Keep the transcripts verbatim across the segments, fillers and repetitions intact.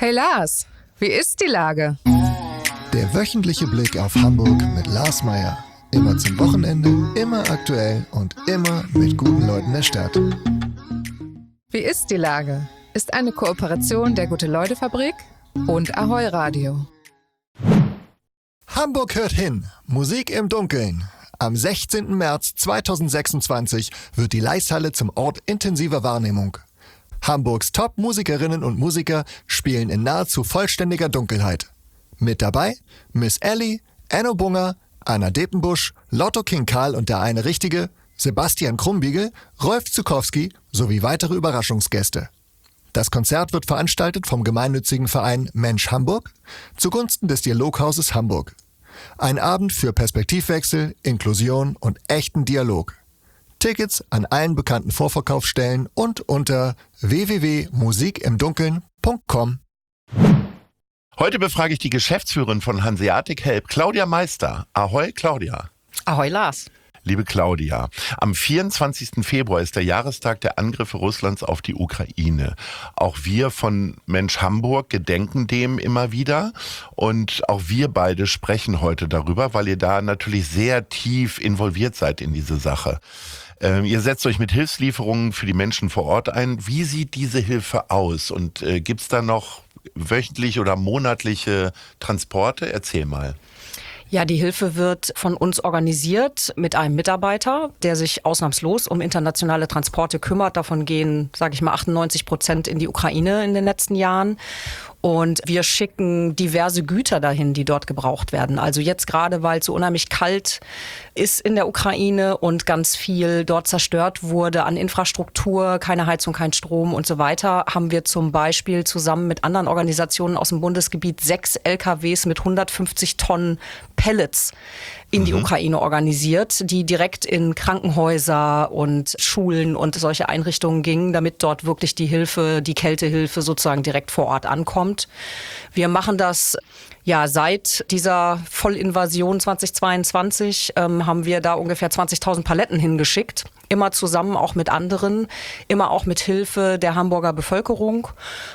Hey Lars, wie ist die Lage? Der wöchentliche Blick auf Hamburg mit Lars Meyer. Immer zum Wochenende, immer aktuell und immer mit guten Leuten der Stadt. Wie ist die Lage? Ist eine Kooperation der Gute-Leute-Fabrik und Ahoi Radio. Hamburg hört hin. Musik im Dunkeln. Am sechzehnten März zweitausendsechsundzwanzig wird die Leishalle zum Ort intensiver Wahrnehmung. Hamburgs Top-Musikerinnen und Musiker spielen in nahezu vollständiger Dunkelheit. Mit dabei Miss Ellie, Enno Bunger, Anna Depenbusch, Lotto King Karl und der eine Richtige, Sebastian Krumbiegel, Rolf Zukowski sowie weitere Überraschungsgäste. Das Konzert wird veranstaltet vom gemeinnützigen Verein Mensch Hamburg zugunsten des Dialoghauses Hamburg. Ein Abend für Perspektivwechsel, Inklusion und echten Dialog. Tickets an allen bekannten Vorverkaufsstellen und unter w w w punkt musik im dunkeln punkt com. Heute befrage ich die Geschäftsführerin von Hanseatic Help, Claudia Meister. Ahoi, Claudia. Ahoi, Lars. Liebe Claudia, am vierundzwanzigsten Februar ist der Jahrestag der Angriffe Russlands auf die Ukraine. Auch wir von Mensch Hamburg gedenken dem immer wieder und auch wir beide sprechen heute darüber, weil ihr da natürlich sehr tief involviert seid in diese Sache. Ähm, ihr setzt euch mit Hilfslieferungen für die Menschen vor Ort ein. Wie sieht diese Hilfe aus und äh, gibt es da noch wöchentliche oder monatliche Transporte? Erzähl mal. Ja, die Hilfe wird von uns organisiert mit einem Mitarbeiter, der sich ausnahmslos um internationale Transporte kümmert. Davon gehen, sage ich mal, achtundneunzig Prozent in die Ukraine in den letzten Jahren. Und wir schicken diverse Güter dahin, die dort gebraucht werden. Also jetzt gerade, weil es so unheimlich kalt ist in der Ukraine und ganz viel dort zerstört wurde an Infrastruktur, keine Heizung, kein Strom und so weiter, haben wir zum Beispiel zusammen mit anderen Organisationen aus dem Bundesgebiet sechs L K Ws mit hundertfünfzig Tonnen Pellets in die mhm. Ukraine organisiert, die direkt in Krankenhäuser und Schulen und solche Einrichtungen gingen, damit dort wirklich die Hilfe, die Kältehilfe sozusagen direkt vor Ort ankommt. Wir machen das ja seit dieser Vollinvasion zweitausendzweiundzwanzig, ähm, haben wir da ungefähr zwanzigtausend Paletten hingeschickt. Immer zusammen auch mit anderen, immer auch mit Hilfe der Hamburger Bevölkerung,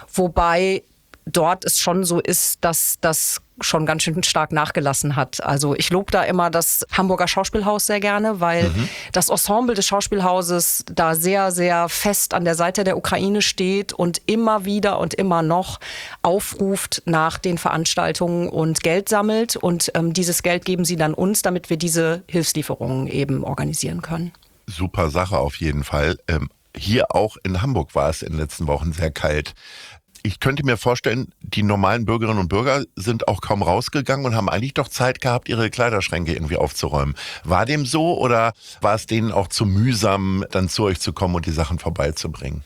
wobei dort es schon so ist, dass das schon ganz schön stark nachgelassen hat. Also ich lobe da immer das Hamburger Schauspielhaus sehr gerne, weil mhm. das Ensemble des Schauspielhauses da sehr, sehr fest an der Seite der Ukraine steht und immer wieder und immer noch aufruft nach den Veranstaltungen und Geld sammelt. Und ähm, dieses Geld geben sie dann uns, damit wir diese Hilfslieferungen eben organisieren können. Super Sache auf jeden Fall. Ähm, hier auch in Hamburg war es in den letzten Wochen sehr kalt. Ich könnte mir vorstellen, die normalen Bürgerinnen und Bürger sind auch kaum rausgegangen und haben eigentlich doch Zeit gehabt, ihre Kleiderschränke irgendwie aufzuräumen. War dem so oder war es denen auch zu mühsam, dann zu euch zu kommen und die Sachen vorbeizubringen?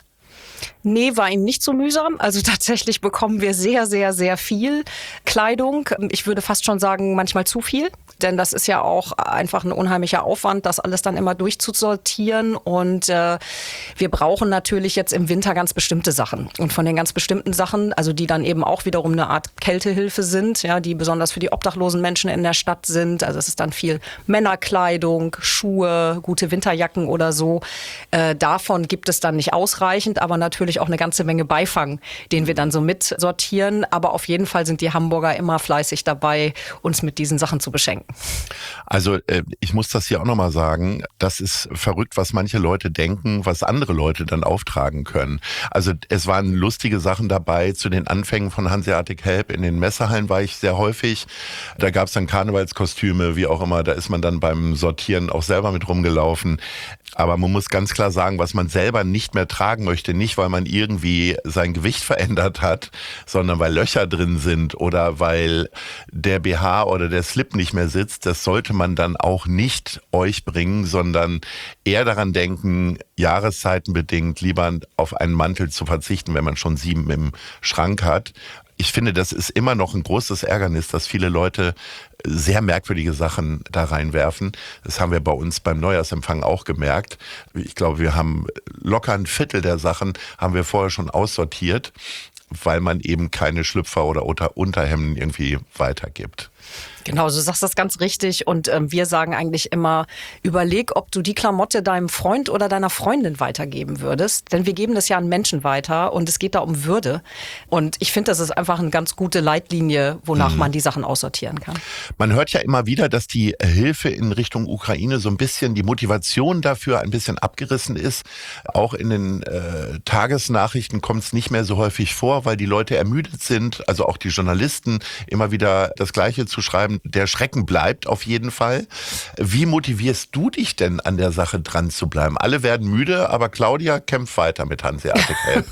Nee, war ihm nicht so mühsam. Also tatsächlich bekommen wir sehr, sehr, sehr viel Kleidung. Ich würde fast schon sagen, manchmal zu viel. Denn das ist ja auch einfach ein unheimlicher Aufwand, das alles dann immer durchzusortieren. Und äh, wir brauchen natürlich jetzt im Winter ganz bestimmte Sachen. Und von den ganz bestimmten Sachen, also die dann eben auch wiederum eine Art Kältehilfe sind, ja, die besonders für die obdachlosen Menschen in der Stadt sind. Also es ist dann viel Männerkleidung, Schuhe, gute Winterjacken oder so. Äh, davon gibt es dann nicht ausreichend, aber natürlich auch eine ganze Menge Beifang, den wir dann so mitsortieren. Aber auf jeden Fall sind die Hamburger immer fleißig dabei, uns mit diesen Sachen zu beschenken. Also äh, ich muss das hier auch nochmal sagen, das ist verrückt, was manche Leute denken, was andere Leute dann auftragen können. Also es waren lustige Sachen dabei zu den Anfängen von Hanseatic Help. In den Messehallen war ich sehr häufig. Da gab es dann Karnevalskostüme, wie auch immer. Da ist man dann beim Sortieren auch selber mit rumgelaufen. Aber man muss ganz klar sagen, was man selber nicht mehr tragen möchte, nicht weil man irgendwie sein Gewicht verändert hat, sondern weil Löcher drin sind oder weil der B H oder der Slip nicht mehr sitzt, das sollte man dann auch nicht euch bringen, sondern eher daran denken, jahreszeitenbedingt lieber auf einen Mantel zu verzichten, wenn man schon sieben im Schrank hat. Ich finde, das ist immer noch ein großes Ärgernis, dass viele Leute sehr merkwürdige Sachen da reinwerfen. Das haben wir bei uns beim Neujahrsempfang auch gemerkt. Ich glaube, wir haben locker ein Viertel der Sachen haben wir vorher schon aussortiert, weil man eben keine Schlüpfer oder Unterhemden irgendwie weitergibt. Genau, du sagst das ganz richtig und ähm, wir sagen eigentlich immer, überleg, ob du die Klamotte deinem Freund oder deiner Freundin weitergeben würdest, denn wir geben das ja an Menschen weiter und es geht da um Würde und ich finde, das ist einfach eine ganz gute Leitlinie, wonach mhm. man die Sachen aussortieren kann. Man hört ja immer wieder, dass die Hilfe in Richtung Ukraine so ein bisschen, die Motivation dafür ein bisschen abgerissen ist. Auch in den äh, Tagesnachrichten kommt es nicht mehr so häufig vor, weil die Leute ermüdet sind, also auch die Journalisten immer wieder das Gleiche zu schreiben. Der Schrecken bleibt auf jeden Fall. Wie motivierst du dich denn, an der Sache dran zu bleiben? Alle werden müde, aber Claudia kämpft weiter mit Hanseatic Help.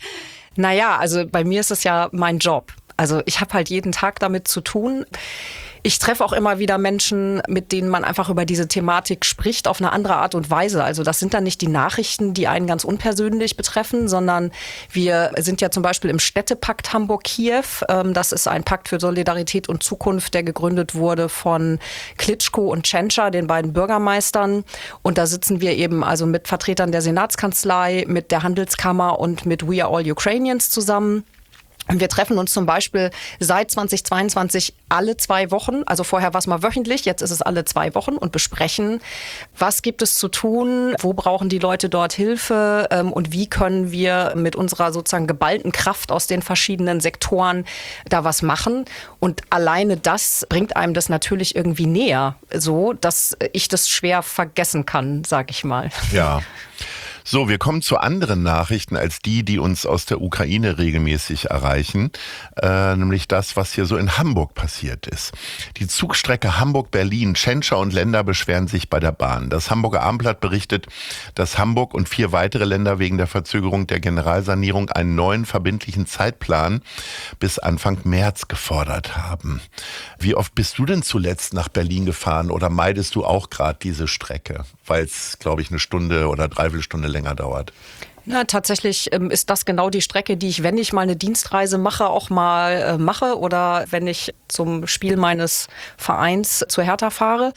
Naja, also bei mir ist es ja mein Job. Also ich habe halt jeden Tag damit zu tun. Ich treffe auch immer wieder Menschen, mit denen man einfach über diese Thematik spricht, auf eine andere Art und Weise. Also das sind dann nicht die Nachrichten, die einen ganz unpersönlich betreffen, sondern wir sind ja zum Beispiel im Städtepakt Hamburg-Kiew. Das ist ein Pakt für Solidarität und Zukunft, der gegründet wurde von Klitschko und Tschentscher, den beiden Bürgermeistern. Und da sitzen wir eben also mit Vertretern der Senatskanzlei, mit der Handelskammer und mit We Are All Ukrainians zusammen. Und wir treffen uns zum Beispiel seit zweitausendzweiundzwanzig alle zwei Wochen, also vorher war es mal wöchentlich, jetzt ist es alle zwei Wochen und besprechen, was gibt es zu tun, wo brauchen die Leute dort Hilfe ähm, und wie können wir mit unserer sozusagen geballten Kraft aus den verschiedenen Sektoren da was machen. Und alleine das bringt einem das natürlich irgendwie näher, so dass ich das schwer vergessen kann, sag ich mal. Ja. So, wir kommen zu anderen Nachrichten als die, die uns aus der Ukraine regelmäßig erreichen, äh, nämlich das, was hier so in Hamburg passiert ist. Die Zugstrecke Hamburg-Berlin, Tschentscher und Länder beschweren sich bei der Bahn. Das Hamburger Abendblatt berichtet, dass Hamburg und vier weitere Länder wegen der Verzögerung der Generalsanierung einen neuen verbindlichen Zeitplan bis Anfang März gefordert haben. Wie oft bist du denn zuletzt nach Berlin gefahren oder meidest du auch gerade diese Strecke, weil es, glaube ich, eine Stunde oder dreiviertel Stunde länger dauert? Na, tatsächlich ähm, ist das genau die Strecke, die ich, wenn ich mal eine Dienstreise mache, auch mal äh, mache oder wenn ich zum Spiel meines Vereins zu Hertha fahre.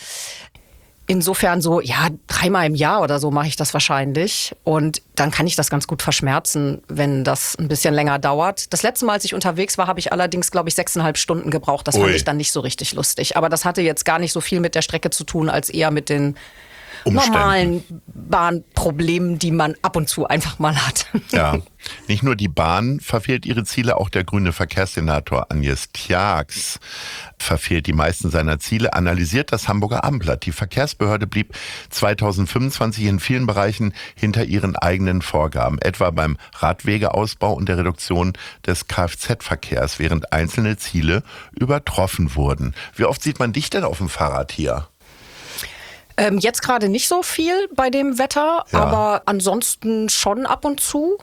Insofern so, ja, dreimal im Jahr oder so mache ich das wahrscheinlich. Und dann kann ich das ganz gut verschmerzen, wenn das ein bisschen länger dauert. Das letzte Mal, als ich unterwegs war, habe ich allerdings, glaube ich, sechseinhalb Stunden gebraucht. Das Ui. fand ich dann nicht so richtig lustig. Aber das hatte jetzt gar nicht so viel mit der Strecke zu tun, als eher mit den Umständen. Normalen Bahnproblemen, die man ab und zu einfach mal hat. Ja, nicht nur die Bahn verfehlt ihre Ziele, auch der grüne Verkehrssenator Agnes Tjax verfehlt die meisten seiner Ziele, analysiert das Hamburger Abendblatt. Die Verkehrsbehörde blieb zweitausendfünfundzwanzig in vielen Bereichen hinter ihren eigenen Vorgaben, etwa beim Radwegeausbau und der Reduktion des Kfz-Verkehrs, während einzelne Ziele übertroffen wurden. Wie oft sieht man dich denn auf dem Fahrrad hier? Ähm, jetzt gerade nicht so viel bei dem Wetter, ja. aber ansonsten schon ab und zu.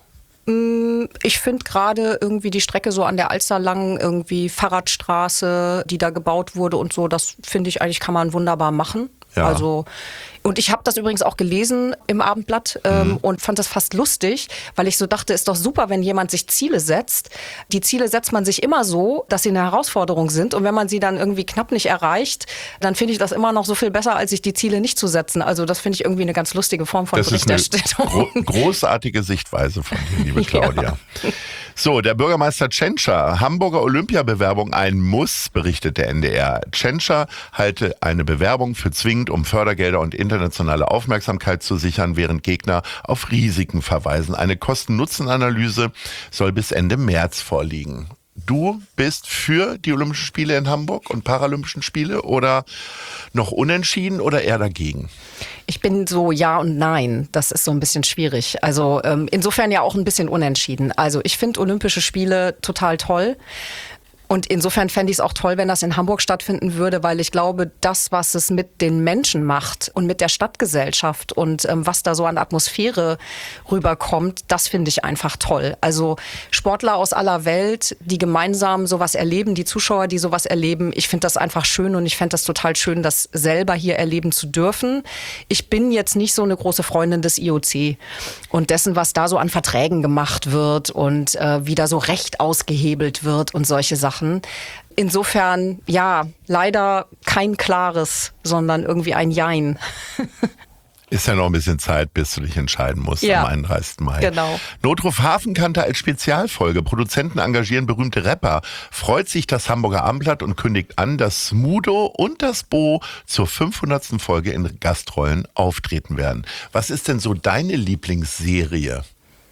Ich finde gerade irgendwie die Strecke so an der Alster lang, irgendwie Fahrradstraße, die da gebaut wurde und so, das finde ich eigentlich, kann man wunderbar machen. Ja. Also, und ich habe das übrigens auch gelesen im Abendblatt ähm, mhm. und fand das fast lustig, weil ich so dachte, ist doch super, wenn jemand sich Ziele setzt. Die Ziele setzt man sich immer so, dass sie eine Herausforderung sind. Und wenn man sie dann irgendwie knapp nicht erreicht, dann finde ich das immer noch so viel besser, als sich die Ziele nicht zu setzen. Also das finde ich irgendwie eine ganz lustige Form von das Berichterstattung. Das ist eine gro- großartige Sichtweise von dir, liebe Claudia. Ja. So, der Bürgermeister Tschentscher, Hamburger Olympiabewerbung ein Muss, berichtet der N D R. Tschentscher halte eine Bewerbung für zwingend, um Fördergelder und internationale Aufmerksamkeit zu sichern, während Gegner auf Risiken verweisen. Eine Kosten-Nutzen-Analyse soll bis Ende März vorliegen. Du bist für die Olympischen Spiele in Hamburg und Paralympischen Spiele oder noch unentschieden oder eher dagegen? Ich bin so ja und nein. Das ist so ein bisschen schwierig. Also ähm, insofern ja auch ein bisschen unentschieden. Also ich finde Olympische Spiele total toll. Und insofern fände ich es auch toll, wenn das in Hamburg stattfinden würde, weil ich glaube, das, was es mit den Menschen macht und mit der Stadtgesellschaft und ähm, was da so an Atmosphäre rüberkommt, das finde ich einfach toll. Also Sportler aus aller Welt, die gemeinsam sowas erleben, die Zuschauer, die sowas erleben, ich finde das einfach schön und ich fände das total schön, das selber hier erleben zu dürfen. Ich bin jetzt nicht so eine große Freundin des I O C und dessen, was da so an Verträgen gemacht wird und äh, wie da so Recht ausgehebelt wird und solche Sachen. Insofern, ja, leider kein klares, sondern irgendwie ein Jein. Ist ja noch ein bisschen Zeit, bis du dich entscheiden musst ja, am einunddreißigsten Mai. Genau. Notruf Hafenkante als Spezialfolge. Produzenten engagieren berühmte Rapper. Freut sich das Hamburger Abendblatt und kündigt an, dass Smudo und das Bo zur fünfhundertsten Folge in Gastrollen auftreten werden. Was ist denn so deine Lieblingsserie?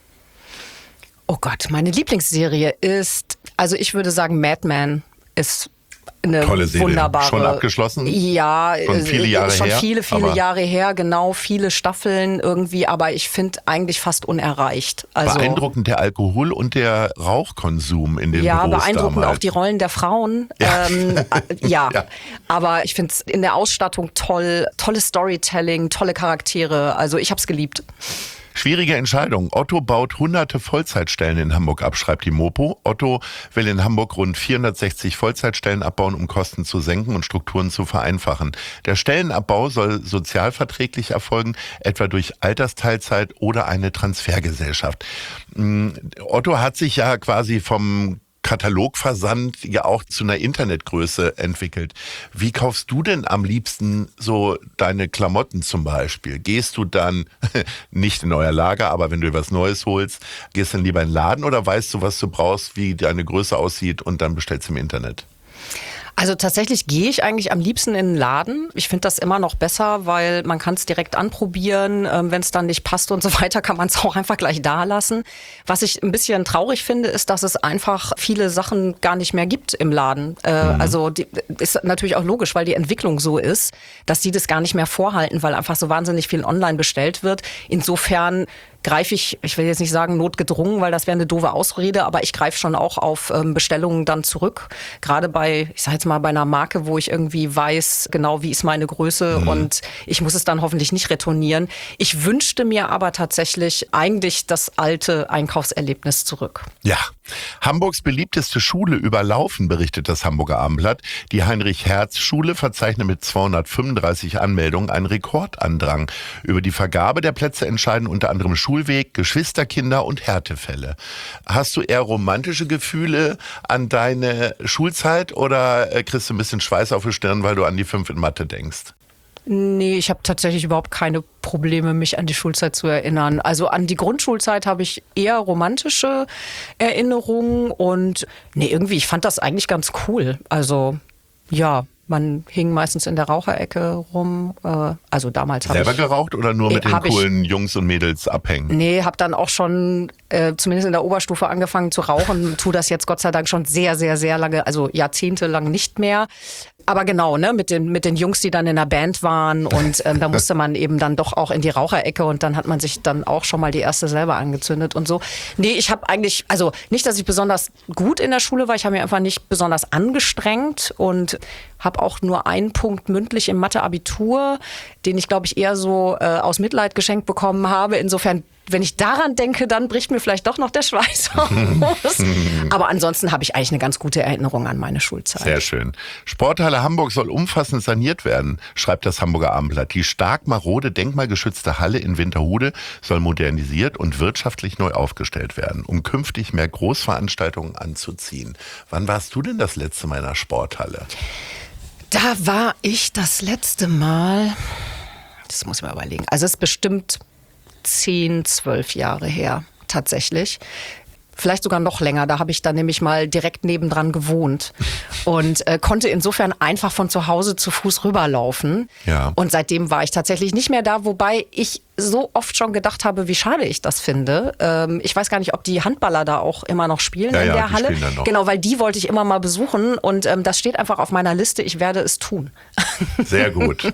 Oh Gott, meine Lieblingsserie ist, also ich würde sagen, Mad Men ist eine tolle Serie. Wunderbare. Schon abgeschlossen? Ja, schon viele Jahre schon her. Schon viele, viele Jahre her, genau, viele Staffeln irgendwie, aber ich finde eigentlich fast unerreicht. Also, beeindruckend der Alkohol- und der Rauchkonsum in den ja, Büros beeindruckend damals. auch die Rollen der Frauen. Ja, ähm, ja. ja. Aber ich finde es in der Ausstattung toll, tolles Storytelling, tolle Charaktere, also ich habe es geliebt. Schwierige Entscheidung. Otto baut hunderte Vollzeitstellen in Hamburg ab, schreibt die Mopo. Otto will in Hamburg rund vierhundertsechzig Vollzeitstellen abbauen, um Kosten zu senken und Strukturen zu vereinfachen. Der Stellenabbau soll sozialverträglich erfolgen, etwa durch Altersteilzeit oder eine Transfergesellschaft. Otto hat sich ja quasi vom Katalogversand ja auch zu einer Internetgröße entwickelt. Wie kaufst du denn am liebsten so deine Klamotten zum Beispiel? Gehst du dann nicht in euer Lager, aber wenn du was Neues holst, gehst du dann lieber in den Laden oder weißt du, was du brauchst, wie deine Größe aussieht und dann bestellst du im Internet? Also tatsächlich gehe ich eigentlich am liebsten in den Laden. Ich finde das immer noch besser, weil man kann es direkt anprobieren. Ähm, wenn es dann nicht passt und so weiter, kann man es auch einfach gleich da lassen. Was ich ein bisschen traurig finde, ist, dass es einfach viele Sachen gar nicht mehr gibt im Laden. Äh, mhm. Also die, ist natürlich auch logisch, weil die Entwicklung so ist, dass die das gar nicht mehr vorhalten, weil einfach so wahnsinnig viel online bestellt wird. Insofern greife ich, ich will jetzt nicht sagen notgedrungen, weil das wäre eine doofe Ausrede, aber ich greife schon auch auf ähm, Bestellungen dann zurück. Gerade bei, ich sage jetzt mal, bei einer Marke, wo ich irgendwie weiß, genau wie ist meine Größe mhm. und ich muss es dann hoffentlich nicht retournieren. Ich wünschte mir aber tatsächlich eigentlich das alte Einkaufserlebnis zurück. Ja, Hamburgs beliebteste Schule überlaufen, berichtet das Hamburger Abendblatt. Die Heinrich-Hertz-Schule verzeichnet mit zweihundertfünfunddreißig Anmeldungen einen Rekordandrang. Über die Vergabe der Plätze entscheiden unter anderem Schulweg, Geschwisterkinder und Härtefälle. Hast du eher romantische Gefühle an deine Schulzeit oder kriegst du ein bisschen Schweiß auf die Stirn, weil du an die fünf in Mathe denkst? Nee, ich habe tatsächlich überhaupt keine Probleme, mich an die Schulzeit zu erinnern. Also an die Grundschulzeit habe ich eher romantische Erinnerungen und nee, irgendwie, ich fand das eigentlich ganz cool. Also ja, man hing meistens in der Raucherecke rum. Also damals habe ich... Selber geraucht oder nur mit den coolen ich, Jungs und Mädels abhängen? Nee, habe dann auch schon äh, zumindest in der Oberstufe angefangen zu rauchen. Tu das jetzt Gott sei Dank schon sehr, sehr, sehr lange, also jahrzehntelang nicht mehr. Aber genau, ne, mit den, mit den Jungs, die dann in der Band waren und ähm, da musste man eben dann doch auch in die Raucherecke und dann hat man sich dann auch schon mal die erste selber angezündet und so. Nee, ich habe eigentlich, also nicht, dass ich besonders gut in der Schule war, ich habe mich einfach nicht besonders angestrengt und habe auch nur einen Punkt mündlich im Mathe-Abitur, den ich, glaube ich, eher so äh, aus Mitleid geschenkt bekommen habe. Insofern, wenn ich daran denke, dann bricht mir vielleicht doch noch der Schweiß aus. Aber ansonsten habe ich eigentlich eine ganz gute Erinnerung an meine Schulzeit. Sehr schön. Sporthalle Hamburg soll umfassend saniert werden, schreibt das Hamburger Abendblatt. Die stark marode, denkmalgeschützte Halle in Winterhude soll modernisiert und wirtschaftlich neu aufgestellt werden, um künftig mehr Großveranstaltungen anzuziehen. Wann warst du denn das letzte Mal in einer Sporthalle? Da war ich das letzte Mal, das muss ich mal überlegen, also es ist bestimmt zehn, zwölf Jahre her, tatsächlich. Vielleicht sogar noch länger. Da habe ich dann nämlich mal direkt nebendran gewohnt und äh, konnte insofern einfach von zu Hause zu Fuß rüberlaufen. Ja. Und seitdem war ich tatsächlich nicht mehr da, wobei ich so oft schon gedacht habe, wie schade ich das finde. Ähm, ich weiß gar nicht, ob die Handballer da auch immer noch spielen ja, in ja, der die Halle. spielen dann noch. Genau, weil die wollte ich immer mal besuchen und ähm, das steht einfach auf meiner Liste. Ich werde es tun. Sehr gut.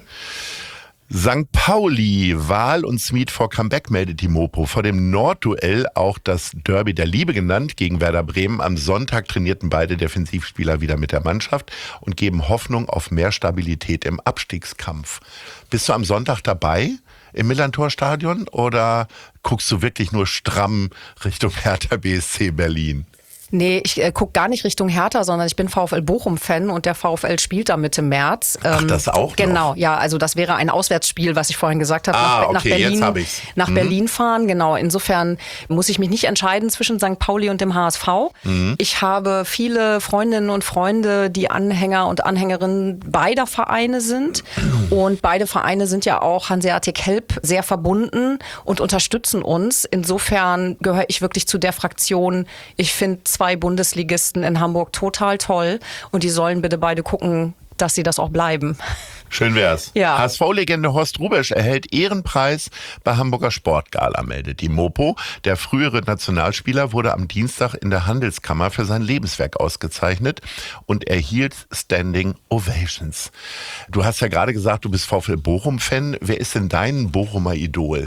Sankt Pauli, Wahl und Smith vor Comeback, meldet die Mopo. Vor dem Nordduell, auch das Derby der Liebe genannt, gegen Werder Bremen. Am Sonntag trainierten beide Defensivspieler wieder mit der Mannschaft und geben Hoffnung auf mehr Stabilität im Abstiegskampf. Bist du am Sonntag dabei im Millantor-Stadion oder guckst du wirklich nur stramm Richtung Hertha B S C Berlin? Nee, ich äh, gucke gar nicht Richtung Hertha, sondern ich bin VfL Bochum-Fan und der VfL spielt da Mitte März. Ach, ähm, das auch noch? Genau, ja, also das wäre ein Auswärtsspiel, was ich vorhin gesagt habe, Ah, nach, okay, nach Berlin, jetzt hab ich's. nach Mhm. Berlin fahren. Genau, insofern muss ich mich nicht entscheiden zwischen Sankt Pauli und dem H S V. Mhm. Ich habe viele Freundinnen und Freunde, die Anhänger und Anhängerinnen beider Vereine sind. Und beide Vereine sind ja auch Hanseatic Help sehr verbunden und unterstützen uns. Insofern gehöre ich wirklich zu der Fraktion. Ich finde zwei Bundesligisten in Hamburg total toll und die sollen bitte beide gucken, dass sie das auch bleiben. Schön wär's. Ja. H S V-Legende Horst Rubesch erhält Ehrenpreis bei Hamburger Sportgala, meldet die Mopo. Der frühere Nationalspieler wurde am Dienstag in der Handelskammer für sein Lebenswerk ausgezeichnet und erhielt Standing Ovations. Du hast ja gerade gesagt, du bist VfL Bochum-Fan. Wer ist denn dein Bochumer Idol?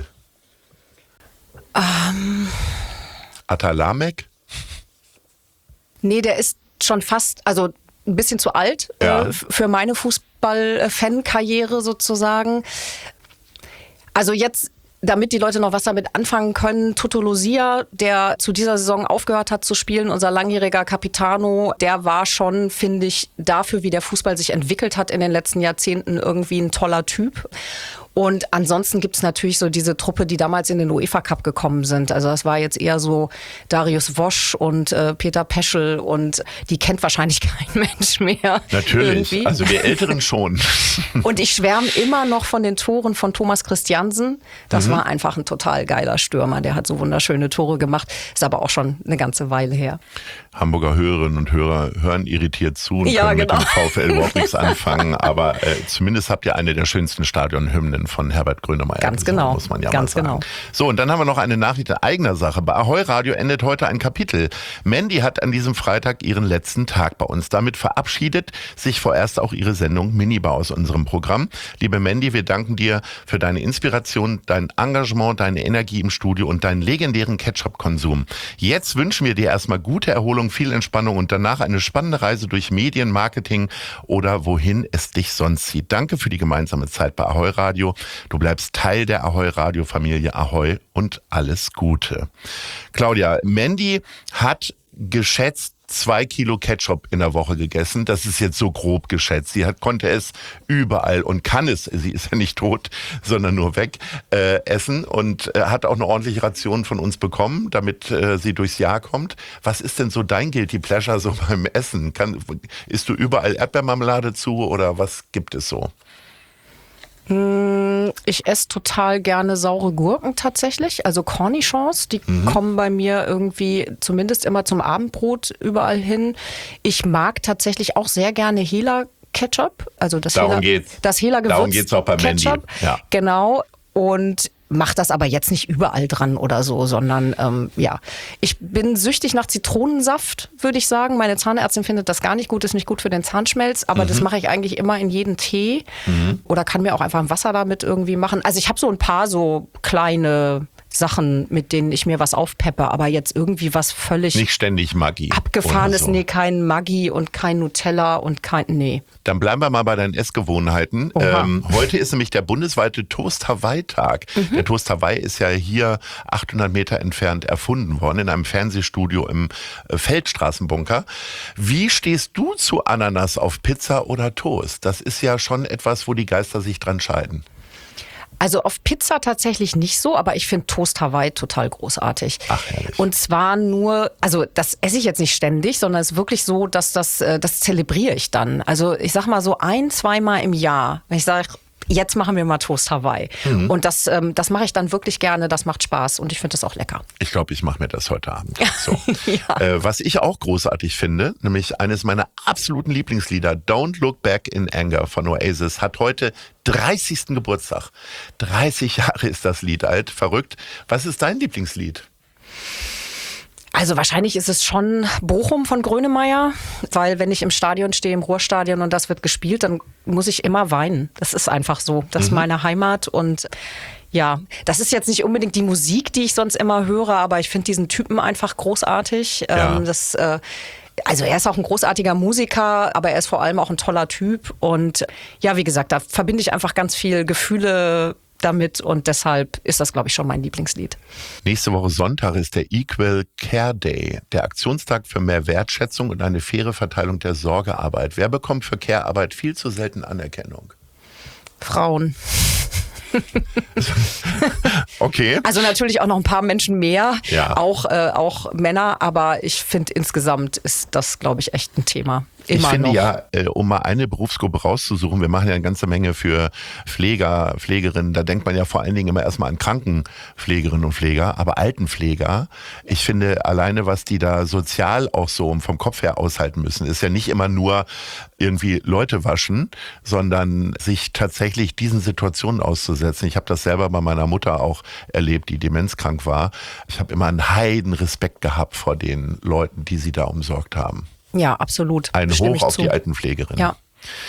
Ähm. Atalamek? Nee, der ist schon fast, also ein bisschen zu alt Ja. äh, für meine Fußball-Fan-Karriere sozusagen. Also jetzt, damit die Leute noch was damit anfangen können, Tuto Lucia, der zu dieser Saison aufgehört hat zu spielen, unser langjähriger Capitano, der war schon, finde ich, dafür, wie der Fußball sich entwickelt hat in den letzten Jahrzehnten, irgendwie ein toller Typ. Und ansonsten gibt's natürlich so diese Truppe, die damals in den UEFA Cup gekommen sind. Also das war jetzt eher so Darius Wosch und äh, Peter Peschel und die kennt wahrscheinlich kein Mensch mehr. Natürlich, irgendwie. also wir Älteren schon. Und ich schwärme immer noch von den Toren von Thomas Christiansen. Das Mhm. war einfach ein total geiler Stürmer. Der hat so wunderschöne Tore gemacht. Ist aber auch schon eine ganze Weile her. Hamburger Hörerinnen und Hörer hören irritiert zu und Ja, können genau. mit dem VfL überhaupt nichts anfangen. Aber äh, zumindest habt ihr eine der schönsten Stadionhymnen von Herbert Grönemeyer. Ganz gesungen, genau. muss man ja Ganz mal sagen. genau. So, und dann haben wir noch eine Nachricht in eigener Sache. Bei Ahoi Radio endet heute ein Kapitel. Mandy hat an diesem Freitag ihren letzten Tag bei uns. Damit verabschiedet sich vorerst auch ihre Sendung Minibar aus unserem Programm. Liebe Mandy, wir danken dir für deine Inspiration, dein Engagement, deine Energie im Studio und deinen legendären Ketchup-Konsum. Jetzt wünschen wir dir erstmal gute Erholung, viel Entspannung und danach eine spannende Reise durch Medien, Marketing oder wohin es dich sonst zieht. Danke für die gemeinsame Zeit bei Ahoi Radio. Du bleibst Teil der Ahoi Radio Familie. Ahoi und alles Gute. Claudia, Mandy hat geschätzt zwei Kilo Ketchup in der Woche gegessen. Das ist jetzt so grob geschätzt. Sie hat, konnte es überall und kann es, sie ist ja nicht tot, sondern nur weg, äh, essen und äh, hat auch eine ordentliche Ration von uns bekommen, damit äh, sie durchs Jahr kommt. Was ist denn so dein Guilty Pleasure so beim Essen? Kann, isst du überall Erdbeermarmelade zu oder was gibt es so? Ich esse total gerne saure Gurken tatsächlich, also Cornichons, die Mhm. kommen bei mir irgendwie zumindest immer zum Abendbrot überall hin. Ich mag tatsächlich auch sehr gerne Hela Ketchup, also das Darum Hela, geht's. das Hela Gewürz Darum geht's auch bei Mandy. Ketchup. Ja. Genau. Und mach das aber jetzt nicht überall dran oder so, sondern ähm, ja. Ich bin süchtig nach Zitronensaft, würde ich sagen. Meine Zahnärztin findet das gar nicht gut, ist nicht gut für den Zahnschmelz, aber Mhm. das mache ich eigentlich immer in jeden Tee oder kann mir auch einfach ein Wasser damit irgendwie machen. Also ich habe so ein paar so kleine Sachen, mit denen ich mir was aufpeppe, aber jetzt irgendwie was völlig Nicht ständig Maggi. abgefahrenes, oder so. nee, kein Maggi und kein Nutella und kein, nee. Dann bleiben wir mal bei deinen Essgewohnheiten. Oha. Ähm, heute ist nämlich der bundesweite Toast Hawaii-Tag. Mhm. Der Toast Hawaii ist ja hier achthundert Meter entfernt erfunden worden, in einem Fernsehstudio im äh, Feldstraßenbunker. Wie stehst du zu Ananas auf Pizza oder Toast? Das ist ja schon etwas, wo die Geister sich dran scheiden. Also auf Pizza tatsächlich nicht so, aber ich finde Toast Hawaii total großartig. Ach, herrlich. Und zwar nur, also das esse ich jetzt nicht ständig, sondern es ist wirklich so, dass das, äh, das zelebriere ich dann. Also ich sag mal so ein, zweimal im Jahr, wenn ich sage, jetzt machen wir mal Toast Hawaii. Mhm. Und das, ähm, das mache ich dann wirklich gerne, das macht Spaß und ich finde das auch lecker. Ich glaube, ich mache mir das heute Abend. So. Ja. äh, was ich auch großartig finde, nämlich eines meiner absoluten Lieblingslieder, Don't Look Back in Anger von Oasis, hat heute dreißigsten Geburtstag. dreißig Jahre ist das Lied alt, verrückt. Was ist dein Lieblingslied? Also wahrscheinlich ist es schon Bochum von Grönemeyer, weil wenn ich im Stadion stehe, im Ruhrstadion und das wird gespielt, dann muss ich immer weinen. Das ist einfach so. Das ist meine Heimat und ja, das ist jetzt nicht unbedingt die Musik, die ich sonst immer höre, aber ich finde diesen Typen einfach großartig. Ja. Ähm, das äh, Also er ist auch ein großartiger Musiker, aber er ist vor allem auch ein toller Typ. Und ja, wie gesagt, da verbinde ich einfach ganz viel Gefühle damit und deshalb ist das, glaube ich, schon mein Lieblingslied. Nächste Woche Sonntag ist der Equal Care Day, der Aktionstag für mehr Wertschätzung und eine faire Verteilung der Sorgearbeit. Wer bekommt für Care-Arbeit viel zu selten Anerkennung? Frauen. Okay. Also natürlich auch noch ein paar Menschen mehr, ja. auch, äh, auch Männer, aber ich finde insgesamt ist das, glaube ich, echt ein Thema. Immer ich finde noch. ja, äh, um mal eine Berufsgruppe rauszusuchen, wir machen ja eine ganze Menge für Pfleger, Pflegerinnen, da denkt man ja vor allen Dingen immer erstmal an Krankenpflegerinnen und Pfleger, aber Altenpfleger, ich finde alleine, was die da sozial auch so vom Kopf her aushalten müssen, ist ja nicht immer nur irgendwie Leute waschen, sondern sich tatsächlich diesen Situationen auszusetzen. Ich habe das selber bei meiner Mutter auch erlebt, die demenzkrank war. Ich habe immer einen heiden Respekt gehabt vor den Leuten, die sie da umsorgt haben. Ja, absolut. Ein Stimme Hoch ich auf zu. die Altenpflegerin. Ja.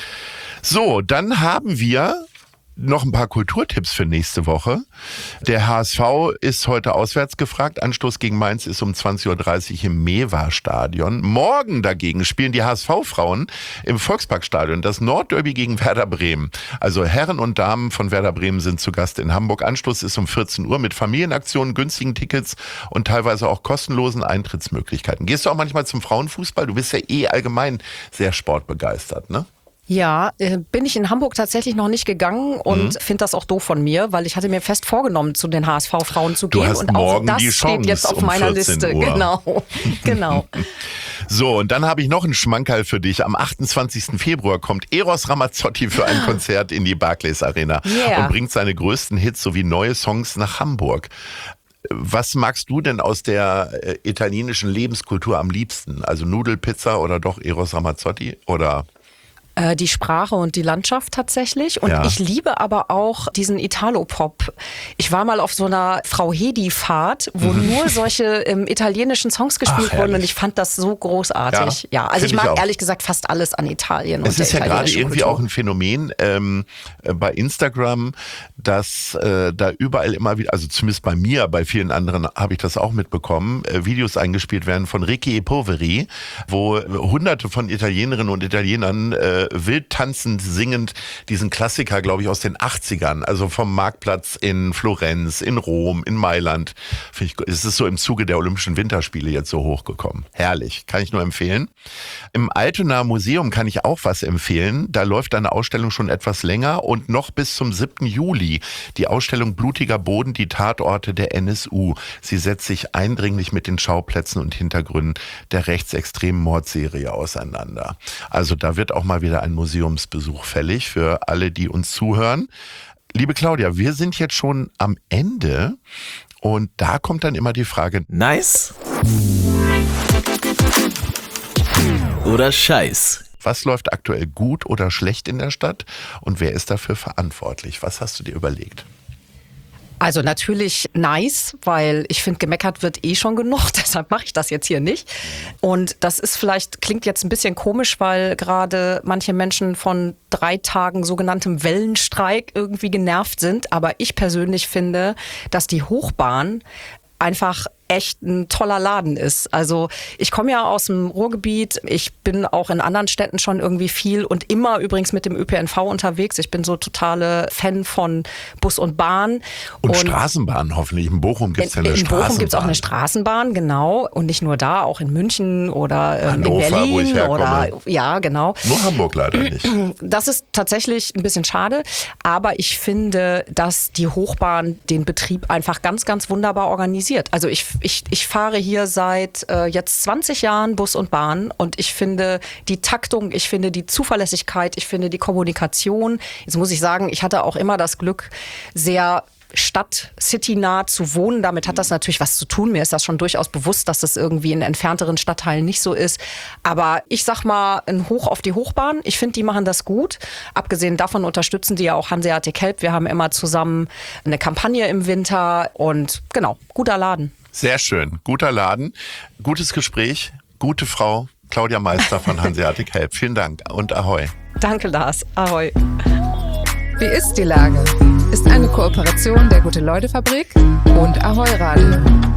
So, dann haben wir noch ein paar Kulturtipps für nächste Woche. Der H S V ist heute auswärts gefragt. Anstoß gegen Mainz ist um zwanzig Uhr dreißig im Mewa-Stadion. Morgen dagegen spielen die H S V-Frauen im Volksparkstadion das Nordderby gegen Werder Bremen. Also Herren und Damen von Werder Bremen sind zu Gast in Hamburg. Anstoß ist um vierzehn Uhr mit Familienaktionen, günstigen Tickets und teilweise auch kostenlosen Eintrittsmöglichkeiten. Gehst du auch manchmal zum Frauenfußball? Du bist ja eh allgemein sehr sportbegeistert, ne? Ja, äh, bin ich in Hamburg tatsächlich noch nicht gegangen und mhm. finde das auch doof von mir, weil ich hatte mir fest vorgenommen, zu den H S V-Frauen zu du gehen. Hast und morgen auch das die Chance steht jetzt auf um meiner vierzehn Liste. Uhr. Genau, genau. So, und dann habe ich noch einen Schmankerl für dich. Am achtundzwanzigsten Februar kommt Eros Ramazzotti für ein Konzert in die Barclays Arena Yeah. und bringt seine größten Hits sowie neue Songs nach Hamburg. Was magst du denn aus der äh, italienischen Lebenskultur am liebsten? Also Nudelpizza oder doch Eros Ramazzotti oder... Die Sprache und die Landschaft tatsächlich. Und ja. ich liebe aber auch diesen Italo-Pop. Ich war mal auf so einer Frau Hedi-Fahrt, wo mhm. nur solche ähm, italienischen Songs gespielt Ach, wurden und ich fand das so großartig. Ja, ja also ich mag ich ehrlich gesagt fast alles an Italien. Es und ist ja gerade irgendwie Kultur. Auch ein Phänomen ähm, bei Instagram, dass äh, da überall immer wieder, also zumindest bei mir, bei vielen anderen habe ich das auch mitbekommen, äh, Videos eingespielt werden von Ricky e Poveri, wo hunderte von Italienerinnen und Italienern äh, wild tanzend, singend diesen Klassiker, glaube ich, aus den achtzigern, also vom Marktplatz in Florenz, in Rom, in Mailand. Finde ich, es ist so im Zuge der Olympischen Winterspiele jetzt so hochgekommen. Herrlich, kann ich nur empfehlen. Im Altonaer Museum kann ich auch was empfehlen. Da läuft eine Ausstellung schon etwas länger und noch bis zum siebten Juli. Die Ausstellung Blutiger Boden, die Tatorte der N S U. Sie setzt sich eindringlich mit den Schauplätzen und Hintergründen der rechtsextremen Mordserie auseinander. Also da wird auch mal wieder ein Museumsbesuch fällig für alle, die uns zuhören. Liebe Claudia, wir sind jetzt schon am Ende und da kommt dann immer die Frage: Nice oder Scheiß? Was läuft aktuell gut oder schlecht in der Stadt und wer ist dafür verantwortlich? Was hast du dir überlegt? Also natürlich nice, weil ich finde, gemeckert wird eh schon genug, deshalb mache ich das jetzt hier nicht. Und das ist vielleicht, klingt jetzt ein bisschen komisch, weil gerade manche Menschen von drei Tagen sogenanntem Wellenstreik irgendwie genervt sind. Aber ich persönlich finde, dass die Hochbahn einfach echt ein toller Laden ist. Also ich komme ja aus dem Ruhrgebiet, ich bin auch in anderen Städten schon irgendwie viel und immer übrigens mit dem Ö P N V unterwegs. Ich bin so totale Fan von Bus und Bahn. Und, und Straßenbahn hoffentlich. In Bochum gibt es ja eine in Straßenbahn. In Bochum gibt es auch eine Straßenbahn, genau. Und nicht nur da, auch in München oder ähm, Hannover, in Berlin. Wo ich herkomme. Oder, ja, genau. Nur Hamburg leider nicht. Das ist tatsächlich ein bisschen schade. Aber ich finde, dass die Hochbahn den Betrieb einfach ganz, ganz wunderbar organisiert. Also ich Ich, ich fahre hier seit äh, jetzt zwanzig Jahren Bus und Bahn und ich finde die Taktung, ich finde die Zuverlässigkeit, ich finde die Kommunikation. Jetzt muss ich sagen, ich hatte auch immer das Glück, sehr Stadt-City-nah zu wohnen. Damit hat das natürlich was zu tun. Mir ist das schon durchaus bewusst, dass das irgendwie in entfernteren Stadtteilen nicht so ist. Aber ich sag mal, ein Hoch auf die Hochbahn. Ich finde, die machen das gut. Abgesehen davon unterstützen die ja auch Hanseatic Help. Wir haben immer zusammen eine Kampagne im Winter und genau, guter Laden. Sehr schön. Guter Laden, gutes Gespräch, gute Frau, Claudia Meister von Hanseatic Help. Vielen Dank und Ahoi. Danke, Lars. Ahoi. Wie ist die Lage? Ist eine Kooperation der Gute-Leute-Fabrik und Ahoi Radio.